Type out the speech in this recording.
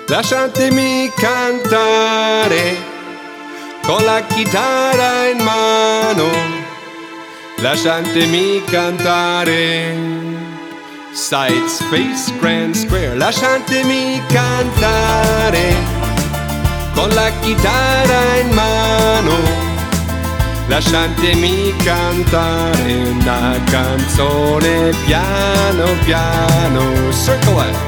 lasciatemi cantare con la chitarra in mano, lasciatemi cantare. Side, space, grand, square, lasciatemi cantare con la chitarra in mano, lasciatemi cantare una canzone piano piano. Circle it.